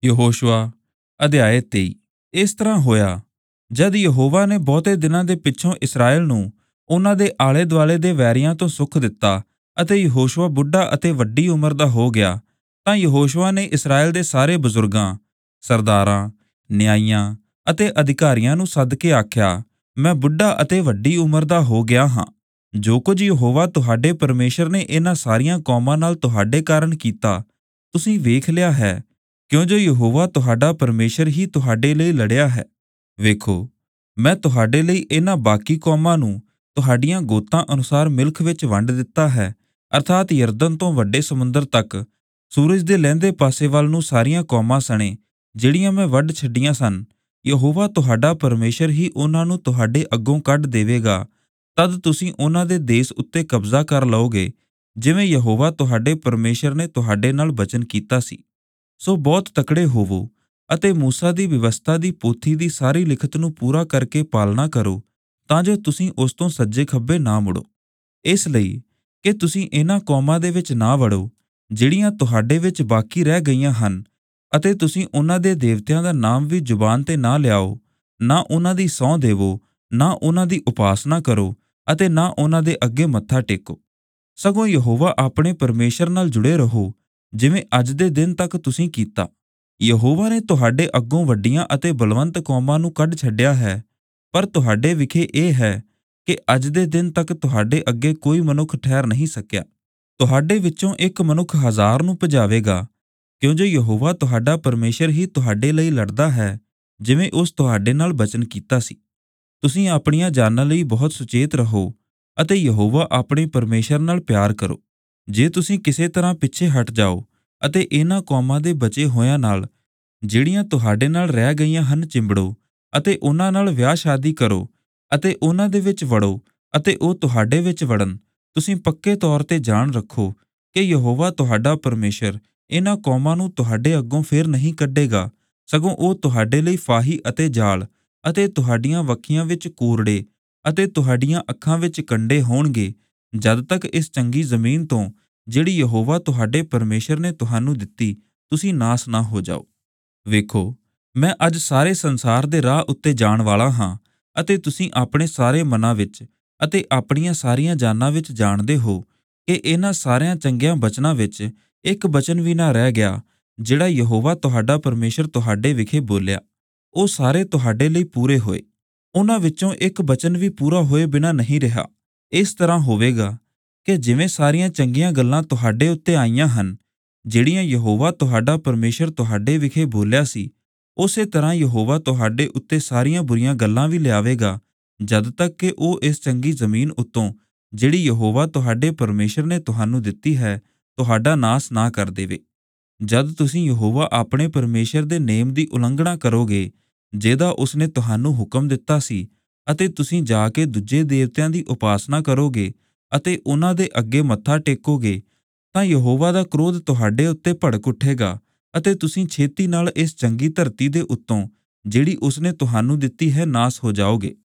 ਯਹੋਸ਼ੂਆ ਅਧਿਆਇ 23। ਇਸ ਤਰ੍ਹਾਂ ਹੋਇਆ, ਜਦ ਯਹੋਵਾ ਨੇ ਬਹੁਤੇ ਦਿਨਾਂ ਦੇ ਪਿੱਛੋਂ ਇਸਰਾਏਲ ਨੂੰ ਉਹਨਾਂ ਦੇ ਆਲੇ ਦੁਆਲੇ ਦੇ ਵੈਰੀਆਂ ਤੋਂ ਸੁੱਖ ਦਿੱਤਾ ਅਤੇ ਯਹੋਸ਼ੂਆ ਬੁੱਢਾ ਅਤੇ ਵੱਡੀ ਉਮਰ ਦਾ ਹੋ ਗਿਆ, ਤਾਂ ਯਹੋਸ਼ੂਆ ਨੇ ਇਸਰਾਏਲ ਦੇ ਸਾਰੇ ਬਜ਼ੁਰਗਾਂ, ਸਰਦਾਰਾਂ, ਨਿਆਂਇਆਂ ਅਤੇ ਅਧਿਕਾਰੀਆਂ ਨੂੰ ਸੱਦ ਕੇ ਆਖਿਆ, ਮੈਂ ਬੁੱਢਾ ਅਤੇ ਵੱਡੀ ਉਮਰ ਦਾ ਹੋ ਗਿਆ ਹਾਂ। ਜੋ ਕੁਝ ਯਹੋਵਾ ਤੁਹਾਡੇ ਪਰਮੇਸ਼ਰ ਨੇ ਇਹਨਾਂ ਸਾਰੀਆਂ ਕੌਮਾਂ ਨਾਲ ਤੁਹਾਡੇ ਕਾਰਨ ਕੀਤਾ, ਤੁਸੀਂ ਵੇਖ ਲਿਆ ਹੈ, ਕਿਉਂ ਜੋ ਯਹੋਵਾ ਤੁਹਾਡਾ ਪਰਮੇਸ਼ਰ ਹੀ ਤੁਹਾਡੇ ਲਈ ਲੜਿਆ ਹੈ। ਵੇਖੋ, ਮੈਂ ਤੁਹਾਡੇ ਲਈ ਇਹਨਾਂ ਬਾਕੀ ਕੌਮਾਂ ਨੂੰ ਤੁਹਾਡੀਆਂ ਗੋਤਾਂ ਅਨੁਸਾਰ ਮਿਲਖ ਵਿੱਚ ਵੰਡ ਦਿੱਤਾ ਹੈ, ਅਰਥਾਤ ਯਰਦਨ ਤੋਂ ਵੱਡੇ ਸਮੁੰਦਰ ਤੱਕ, ਸੂਰਜ ਦੇ ਲਹਿੰਦੇ ਪਾਸੇ ਵੱਲ ਨੂੰ ਸਾਰੀਆਂ ਕੌਮਾਂ ਸਣੇ, ਜਿਹੜੀਆਂ ਮੈਂ ਵੱਢ ਛੱਡੀਆਂ ਸਨ। ਯਹੋਵਾ ਤੁਹਾਡਾ ਪਰਮੇਸ਼ਰ ਹੀ ਉਹਨਾਂ ਨੂੰ ਤੁਹਾਡੇ ਅੱਗੋਂ ਕੱਢ ਦੇਵੇਗਾ। ਤਦ ਤੁਸੀਂ ਉਹਨਾਂ ਦੇ ਦੇਸ ਉੱਤੇ ਕਬਜ਼ਾ ਕਰ ਲਓਗੇ, ਜਿਵੇਂ ਯਹੋਵਾ ਤੁਹਾਡੇ ਪਰਮੇਸ਼ਰ ਨੇ ਤੁਹਾਡੇ ਨਾਲ ਬਚਨ ਕੀਤਾ ਸੀ। ਸੋ ਬਹੁਤ ਤਕੜੇ ਹੋਵੋ ਅਤੇ ਮੂਸਾ ਦੀ ਵਿਵਸਥਾ ਦੀ ਪੋਥੀ ਦੀ ਸਾਰੀ ਲਿਖਤ ਨੂੰ ਪੂਰਾ ਕਰਕੇ ਪਾਲਣਾ ਕਰੋ, ਤਾਂ ਜੋ ਤੁਸੀਂ ਉਸ ਤੋਂ ਸੱਜੇ ਖੱਬੇ ਨਾ ਮੁੜੋ, ਇਸ ਲਈ ਕਿ ਤੁਸੀਂ ਇਹਨਾਂ ਕੌਮਾਂ ਦੇ ਵਿੱਚ ਨਾ ਵੜੋ ਜਿਹੜੀਆਂ ਤੁਹਾਡੇ ਵਿੱਚ ਬਾਕੀ ਰਹਿ ਗਈਆਂ ਹਨ, ਅਤੇ ਤੁਸੀਂ ਉਹਨਾਂ ਦੇ ਦੇਵਤਿਆਂ ਦਾ ਨਾਮ ਵੀ ਜ਼ੁਬਾਨ ਤੇ ਨਾ ਲਿਆਓ, ਨਾ ਉਹਨਾਂ ਦੀ ਸਹੁੰ ਦੇਵੋ, ਨਾ ਉਹਨਾਂ ਦੀ ਉਪਾਸਨਾ ਕਰੋ ਅਤੇ ਨਾ ਉਹਨਾਂ ਦੇ ਅੱਗੇ ਮੱਥਾ ਟੇਕੋ। ਸਗੋਂ ਯਹੋਵਾ ਆਪਣੇ ਪਰਮੇਸ਼ਰ ਨਾਲ ਜੁੜੇ ਰਹੋ, ਜਿਵੇਂ ਅੱਜ ਦੇ ਦਿਨ ਤੱਕ ਤੁਸੀਂ ਕੀਤਾ। ਯਹੋਵਾ ਨੇ ਤੁਹਾਡੇ ਅੱਗੋਂ ਵੱਡੀਆਂ ਅਤੇ ਬਲਵੰਤ ਕੌਮਾਂ ਨੂੰ ਕੱਢ ਛੱਡਿਆ ਹੈ, ਪਰ ਤੁਹਾਡੇ ਵਿਖੇ ਇਹ ਹੈ ਕਿ ਅੱਜ ਦੇ ਦਿਨ ਤੱਕ ਤੁਹਾਡੇ ਅੱਗੇ ਕੋਈ ਮਨੁੱਖ ਠਹਿਰ ਨਹੀਂ ਸਕਿਆ। ਤੁਹਾਡੇ ਵਿੱਚੋਂ ਇੱਕ ਮਨੁੱਖ 1000 ਨੂੰ ਭਜਾਵੇਗਾ, ਕਿਉਂ ਜੋ ਯਹੋਵਾ ਤੁਹਾਡਾ ਪਰਮੇਸ਼ਰ ਹੀ ਤੁਹਾਡੇ ਲਈ ਲੜਦਾ ਹੈ, ਜਿਵੇਂ ਉਸ ਤੁਹਾਡੇ ਨਾਲ ਬਚਨ ਕੀਤਾ ਸੀ। ਤੁਸੀਂ ਆਪਣੀਆਂ ਜਾਨਾਂ ਲਈ ਬਹੁਤ ਸੁਚੇਤ ਰਹੋ ਅਤੇ ਯਹੋਵਾ ਆਪਣੇ ਪਰਮੇਸ਼ਰ ਨਾਲ ਪਿਆਰ ਕਰੋ। ਜੇ ਤੁਸੀਂ ਕਿਸੇ ਤਰ੍ਹਾਂ ਪਿੱਛੇ ਹਟ ਜਾਓ ਅਤੇ ਇਹਨਾਂ ਕੌਮਾਂ ਦੇ ਬਚੇ ਹੋਇਆਂ ਨਾਲ, ਜਿਹੜੀਆਂ ਤੁਹਾਡੇ ਨਾਲ ਰਹਿ ਗਈਆਂ ਹਨ, ਚਿੰਬੜੋ ਅਤੇ ਉਹਨਾਂ ਨਾਲ ਵਿਆਹ ਸ਼ਾਦੀ ਕਰੋ ਅਤੇ ਉਹਨਾਂ ਦੇ ਵਿੱਚ ਵੜੋ ਅਤੇ ਉਹ ਤੁਹਾਡੇ ਵਿੱਚ ਵੜਨ, ਤੁਸੀਂ ਪੱਕੇ ਤੌਰ ਤੇ ਜਾਣ ਰੱਖੋ ਕਿ ਯਹੋਵਾ ਤੁਹਾਡਾ ਪਰਮੇਸ਼ਰ ਇਹਨਾਂ ਕੌਮਾਂ ਨੂੰ ਤੁਹਾਡੇ ਅੱਗੋਂ ਫੇਰ ਨਹੀਂ ਕੱਢੇਗਾ, ਸਗੋਂ ਉਹ ਤੁਹਾਡੇ ਲਈ ਫਾਹੀ ਅਤੇ ਜਾਲ ਅਤੇ ਤੁਹਾਡੀਆਂ ਵੱਖੀਆਂ ਵਿੱਚ ਕੂਰੜੇ ਅਤੇ ਤੁਹਾਡੀਆਂ ਅੱਖਾਂ ਵਿੱਚ ਕੰਡੇ ਹੋਣਗੇ, ਜਦ ਤੱਕ ਇਸ ਚੰਗੀ ਜ਼ਮੀਨ ਤੋਂ, ਜਿਹੜੀ ਯਹੋਵਾ ਤੁਹਾਡੇ ਪਰਮੇਸ਼ਰ ਨੇ ਤੁਹਾਨੂੰ ਦਿੱਤੀ, ਤੁਸੀਂ ਨਾਸ ਨਾ ਹੋ ਜਾਓ। ਵੇਖੋ, ਮੈਂ ਅੱਜ ਸਾਰੇ ਸੰਸਾਰ ਦੇ ਰਾਹ ਉੱਤੇ ਜਾਣ ਵਾਲਾ ਹਾਂ, ਅਤੇ ਤੁਸੀਂ ਆਪਣੇ ਸਾਰੇ ਮਨਾਂ ਵਿੱਚ ਅਤੇ ਆਪਣੀਆਂ ਸਾਰੀਆਂ ਜਾਨਾਂ ਵਿੱਚ ਜਾਣਦੇ ਹੋ ਕਿ ਇਹਨਾਂ ਸਾਰਿਆਂ ਚੰਗਿਆਂ ਬਚਨਾਂ ਵਿੱਚ ਇੱਕ ਬਚਨ ਵੀ ਨਾ ਰਹਿ ਗਿਆ, ਜਿਹੜਾ ਯਹੋਵਾ ਤੁਹਾਡਾ ਪਰਮੇਸ਼ਰ ਤੁਹਾਡੇ ਵਿਖੇ ਬੋਲਿਆ। ਉਹ ਸਾਰੇ ਤੁਹਾਡੇ ਲਈ ਪੂਰੇ ਹੋਏ, ਉਹਨਾਂ ਵਿੱਚੋਂ ਇੱਕ ਬਚਨ ਵੀ ਪੂਰਾ ਹੋਏ ਬਿਨਾਂ ਨਹੀਂ ਰਿਹਾ। ਇਸ ਤਰ੍ਹਾਂ ਹੋਵੇਗਾ ਕਿ ਜਿਵੇਂ ਸਾਰੀਆਂ ਚੰਗੀਆਂ ਗੱਲਾਂ ਤੁਹਾਡੇ ਉੱਤੇ ਆਈਆਂ ਹਨ, ਜਿਹੜੀਆਂ ਯਹੋਵਾ ਤੁਹਾਡਾ ਪਰਮੇਸ਼ਰ ਤੁਹਾਡੇ ਵਿਖੇ ਬੋਲਿਆ ਸੀ, ਉਸੇ ਤਰ੍ਹਾਂ ਯਹੋਵਾ ਤੁਹਾਡੇ ਉੱਤੇ ਸਾਰੀਆਂ ਬੁਰੀਆਂ ਗੱਲਾਂ ਵੀ ਲਿਆਵੇਗਾ, ਜਦ ਤੱਕ ਕਿ ਉਹ ਇਸ ਚੰਗੀ ਜ਼ਮੀਨ ਉੱਤੋਂ, ਜਿਹੜੀ ਯਹੋਵਾ ਤੁਹਾਡੇ ਪਰਮੇਸ਼ਰ ਨੇ ਤੁਹਾਨੂੰ ਦਿੱਤੀ ਹੈ, ਤੁਹਾਡਾ ਨਾਸ ਨਾ ਕਰ ਦੇਵੇ। ਜਦ ਤੁਸੀਂ ਯਹੋਵਾ ਆਪਣੇ ਪਰਮੇਸ਼ਰ ਦੇ ਨੇਮ ਦੀ ਉਲੰਘਣਾ ਕਰੋਗੇ, ਜਿਹਦਾ ਉਸਨੇ ਤੁਹਾਨੂੰ ਹੁਕਮ ਦਿੱਤਾ ਸੀ, ਅਤੇ ਤੁਸੀਂ ਜਾ ਕੇ ਦੂਜੇ ਦੇਵਤਿਆਂ ਦੀ ਉਪਾਸਨਾ ਕਰੋਗੇ ਅਤੇ ਉਹਨਾਂ ਦੇ ਅੱਗੇ ਮੱਥਾ ਟੇਕੋਗੇ, ਤਾਂ ਯਹੋਵਾ ਦਾ ਕ੍ਰੋਧ ਤੁਹਾਡੇ ਉੱਤੇ ਭੜਕ ਉੱਠੇਗਾ ਅਤੇ ਤੁਸੀਂ ਛੇਤੀ ਨਾਲ ਇਸ ਚੰਗੀ ਧਰਤੀ ਦੇ ਉੱਤੋਂ, ਜਿਹੜੀ ਉਸਨੇ ਤੁਹਾਨੂੰ ਦਿੱਤੀ ਹੈ, ਨਾਸ ਹੋ ਜਾਓਗੇ।